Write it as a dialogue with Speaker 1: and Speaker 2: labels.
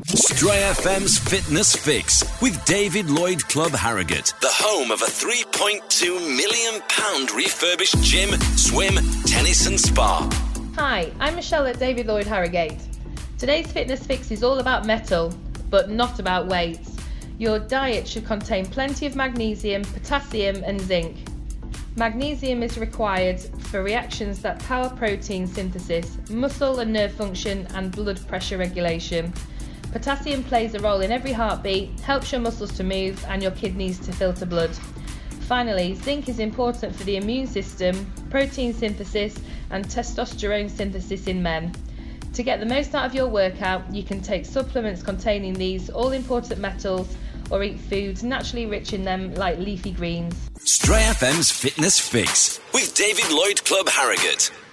Speaker 1: Stray FM's Fitness Fix with David Lloyd Club Harrogate, the home of a £3.2 million refurbished gym, swim, tennis and spa.
Speaker 2: Hi, I'm Michelle at David Lloyd Harrogate. Today's Fitness Fix is all about metal, but not about weights. Your diet should contain plenty of magnesium, potassium and zinc. Magnesium is required for reactions that power protein synthesis, muscle and nerve function and blood pressure regulation. Potassium plays a role in every heartbeat, helps your muscles to move and your kidneys to filter blood. Finally, zinc is important for the immune system, protein synthesis and testosterone synthesis in men. To get the most out of your workout, you can take supplements containing these all-important metals or eat foods naturally rich in them like leafy greens.
Speaker 1: Stray FM's Fitness Fix with David Lloyd Club Harrogate.